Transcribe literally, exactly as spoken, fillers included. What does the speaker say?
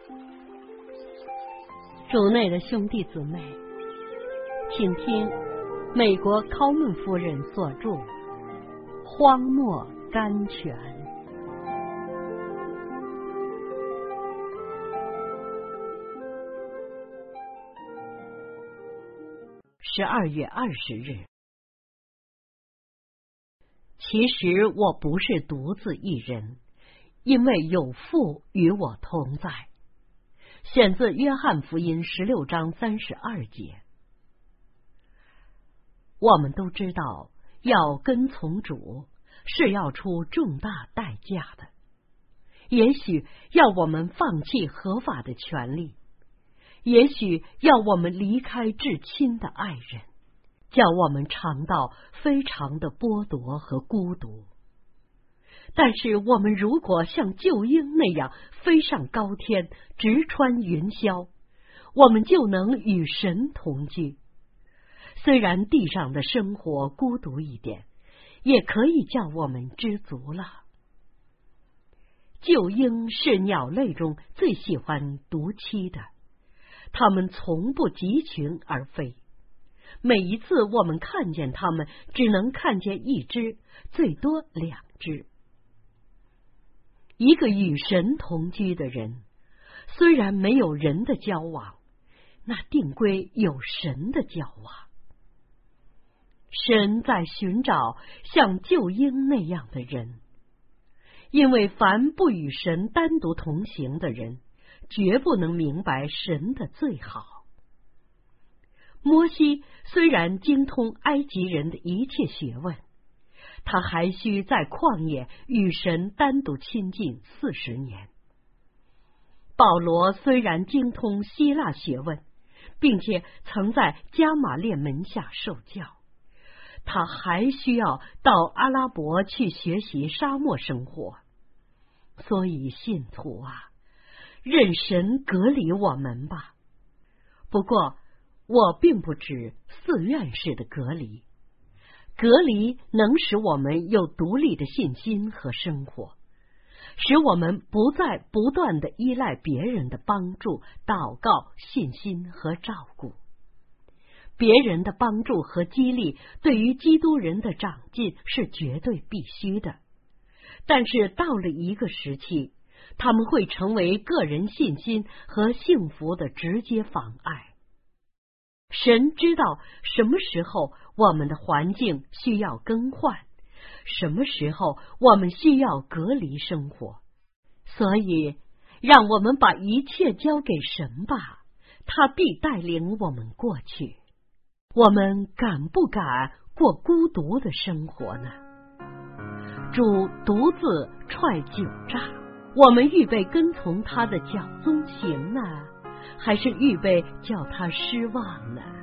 主内的兄弟姊妹，请听美国考门夫人所著《荒漠甘泉》。十二月二十日。其实我不是独自一人，因为有父与我同在。选自约翰福音十六章三十二节。我们都知道，要跟从主是要出重大代价的，也许要我们放弃合法的权利，也许要我们离开至亲的爱人，叫我们尝到非常的剥夺和孤独。但是我们如果像救鹰那样飞上高天，直穿云霄，我们就能与神同居。虽然地上的生活孤独一点，也可以叫我们知足了。救鹰是鸟类中最喜欢独栖的，它们从不集群而飞。每一次我们看见它们，只能看见一只，最多两只。一个与神同居的人，虽然没有人的交往，那定归有神的交往。神在寻找像救鹰那样的人，因为凡不与神单独同行的人，绝不能明白神的最好。摩西虽然精通埃及人的一切学问，他还需在旷野与神单独亲近四十年。保罗虽然精通希腊学问，并且曾在加玛列门下受教，他还需要到阿拉伯去学习沙漠生活。所以信徒啊，任神隔离我们吧。不过我并不指寺院式的隔离，隔离能使我们有独立的信心和生活，使我们不再不断的依赖别人的帮助、祷告、信心和照顾。别人的帮助和激励对于基督人的长进是绝对必须的，但是到了一个时期，他们会成为个人信心和幸福的直接妨碍。神知道什么时候我们的环境需要更换，什么时候我们需要隔离生活，所以让我们把一切交给神吧，他必带领我们过去。我们敢不敢过孤独的生活呢？主独自踹九栅，我们预备跟从他的脚踪行呢，还是预备叫他失望呢？